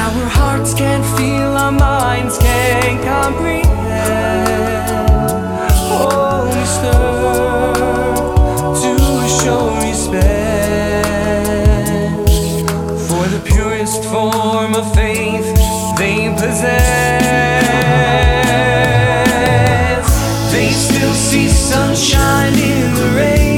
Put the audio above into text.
Our hearts can't feel, our minds can't comprehend. Oh, we stir to show respect for the purest form of faith they possess. They still see sunshine in the rain.